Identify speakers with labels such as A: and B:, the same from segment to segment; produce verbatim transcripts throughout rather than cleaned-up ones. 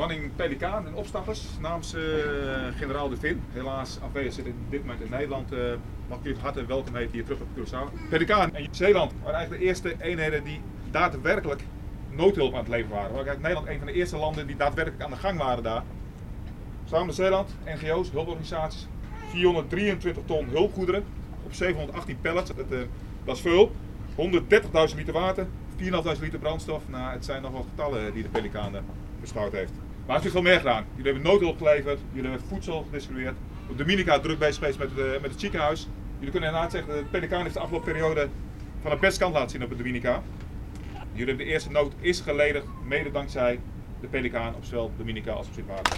A: Bemanning Pelikaan en opstappers namens uh, generaal De Vin. Helaas afwezig zit in dit moment in Nederland. Uh, mag ik u van harte welkom heten hier terug op Curaçao. Pelikaan en Zeeland waren eigenlijk de eerste eenheden die daadwerkelijk noodhulp aan het leveren waren. We waren eigenlijk Nederland een van de eerste landen die daadwerkelijk aan de gang waren daar. Samen met Zeeland, N G O's, hulporganisaties, vierhonderddrieëntwintig ton hulpgoederen op zevenhonderdachttien pallets. Dat, uh, dat is veel. honderddertigduizend liter water, vierduizend liter brandstof. Nou, het zijn nog wat getallen die de Pelikaan beschouwd heeft. Maar het is veel meer gedaan. Jullie hebben noodhulp geleverd, jullie hebben voedsel gedistribueerd. Op Dominica druk bezig geweest met, uh, met het ziekenhuis. Jullie kunnen inderdaad zeggen, de Pelikaan heeft de afgelopen periode van de beste kant laten zien op het Dominica. Jullie hebben de eerste nood is geledigd, mede dankzij de Pelikaan op zowel Dominica als op Sint-Maarten.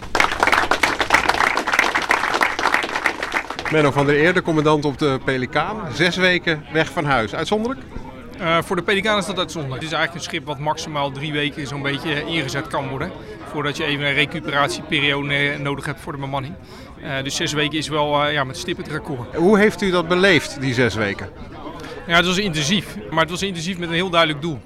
B: Menno van der Eer, de commandant op de Pelikaan. Zes weken weg van huis. Uitzonderlijk?
C: Uh, voor de Pelikaan is dat uitzonderlijk. Het is eigenlijk een schip wat maximaal drie weken zo'n beetje ingezet kan worden. Voordat je even een recuperatieperiode nodig hebt voor de bemanning. Uh, dus zes weken is wel uh, ja, met stip het record.
B: Hoe heeft u dat beleefd, die zes weken?
C: Ja, het was intensief. Maar het was intensief met een heel duidelijk doel.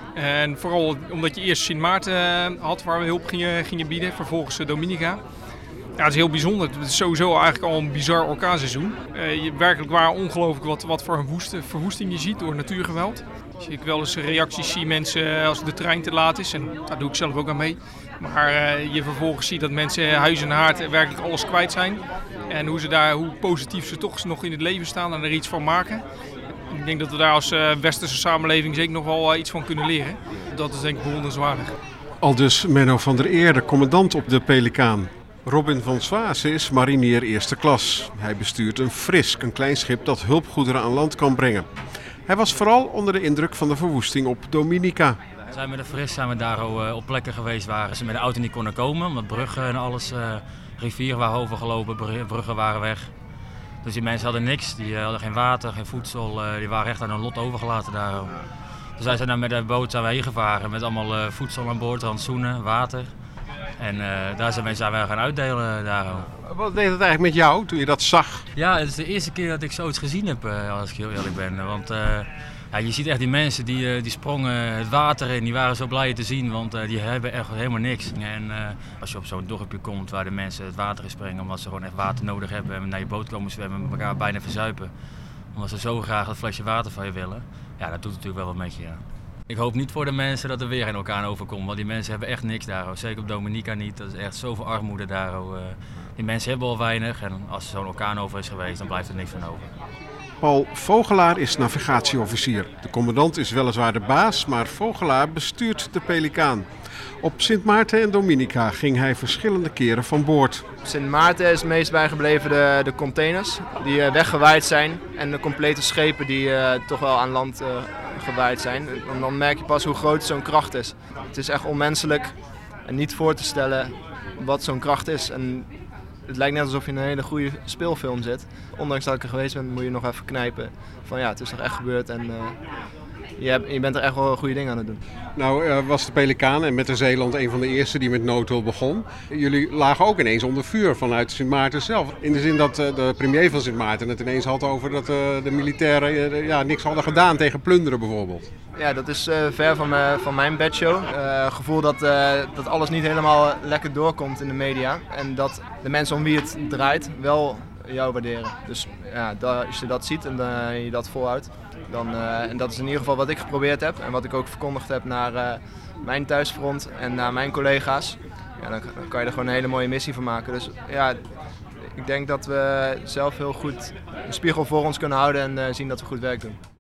C: En vooral omdat je eerst Sint-Maarten uh, had waar we hulp gingen, gingen bieden. Vervolgens uh, Dominica. Ja, het is heel bijzonder. Het is sowieso eigenlijk al een bizar orkaanseizoen. Uh, je, werkelijk waar ongelooflijk wat, wat voor een woeste, verwoesting je ziet door natuurgeweld. Als ik wel eens reacties zie mensen als de trein te laat is, en daar doe ik zelf ook aan mee. Maar uh, je vervolgens ziet dat mensen huis en haard werkelijk alles kwijt zijn. En hoe, ze daar, hoe positief ze toch nog in het leven staan en er iets van maken. Ik denk dat we daar als uh, westerse samenleving zeker nog wel uh, iets van kunnen leren. Dat is denk ik bewonderenswaardig.
B: Aldus Menno van der Eer, de commandant op de Pelikaan. Robin van Zwaassen is marinier eerste klas. Hij bestuurt een Frisk, een klein schip dat hulpgoederen aan land kan brengen. Hij was vooral onder de indruk van de verwoesting op Dominica.
D: We zijn met de Frisk zijn we daar op plekken geweest waar ze met de auto niet konden komen. Omdat bruggen en alles, uh, rivieren waren overgelopen, bruggen waren weg. Dus die mensen hadden niks, die hadden geen water, geen voedsel, uh, die waren echt aan hun lot overgelaten daar. Dus wij zijn dan met de boot zijn we heen gevaren met allemaal uh, voedsel aan boord, rantsoenen, water. En uh, daar zijn mensen wij gaan uitdelen. Daar.
B: Wat deed het eigenlijk met jou toen je dat zag?
D: Ja, het is de eerste keer dat ik zoiets gezien heb, uh, als ik heel eerlijk ben. Want uh, ja, je ziet echt die mensen die, uh, die sprongen het water in, die waren zo blij te zien, want uh, die hebben echt helemaal niks. En uh, als je op zo'n dorpje komt waar de mensen het water in springen, omdat ze gewoon echt water nodig hebben en naar je boot komen zwemmen en elkaar bijna verzuipen. Omdat ze zo graag dat flesje water van je willen. Ja, dat doet natuurlijk wel wat met je. Ja. Ik hoop niet voor de mensen dat er weer een orkaan overkomt, want die mensen hebben echt niks daar. Zeker op Dominica niet, dat is echt zoveel armoede daar. Die mensen hebben al weinig en als er zo'n orkaan over is geweest, dan blijft er niks van over.
B: Paul Vogelaar is navigatieofficier. De commandant is weliswaar de baas, maar Vogelaar bestuurt de Pelikaan. Op Sint-Maarten en Dominica ging hij verschillende keren van boord.
E: Op Sint-Maarten is het meest bijgebleven de, de containers die uh, weggewaaid zijn en de complete schepen die uh, toch wel aan land uh, gewaaid zijn. En dan merk je pas hoe groot zo'n kracht is. Het is echt onmenselijk en niet voor te stellen wat zo'n kracht is. En het lijkt net alsof je in een hele goede speelfilm zit. Ondanks dat ik er geweest ben, moet je nog even knijpen van ja, het is toch echt gebeurd en uh, je, hebt, je bent er echt wel goede dingen aan het doen.
B: Nou uh, was de Pelikaan en met de Zeeland een van de eerste die met noodhulp begon. Jullie lagen ook ineens onder vuur vanuit Sint-Maarten zelf. In de zin dat uh, de premier van Sint-Maarten het ineens had over dat uh, de militairen uh, ja, niks hadden gedaan tegen plunderen bijvoorbeeld.
E: Ja, dat is uh, ver van, me, van mijn bedshow. Uh, het gevoel dat, uh, dat alles niet helemaal lekker doorkomt in de media. En dat de mensen om wie het draait wel jou waarderen. Dus ja, da, als je dat ziet en uh, je dat volhoudt. Dan, uh, en dat is in ieder geval wat ik geprobeerd heb. En wat ik ook verkondigd heb naar uh, mijn thuisfront en naar mijn collega's. Ja, dan, dan kan je er gewoon een hele mooie missie van maken. Dus ja, ik denk dat we zelf heel goed een spiegel voor ons kunnen houden en uh, zien dat we goed werk doen.